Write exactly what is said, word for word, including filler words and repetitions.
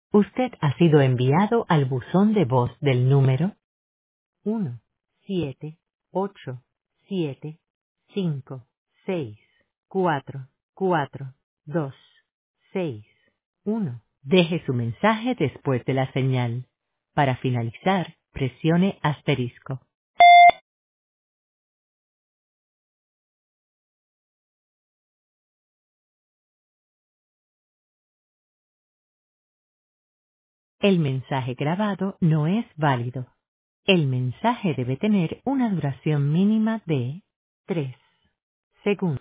Usted ha sido enviado al buzón de voz del número uno siete ocho siete cinco seis cuatro cuatro dos seis uno. Deje su mensaje después de la señal. Para finalizar, presione asterisco. El mensaje grabado no es válido. El mensaje debe tener una duración mínima de tres segundos.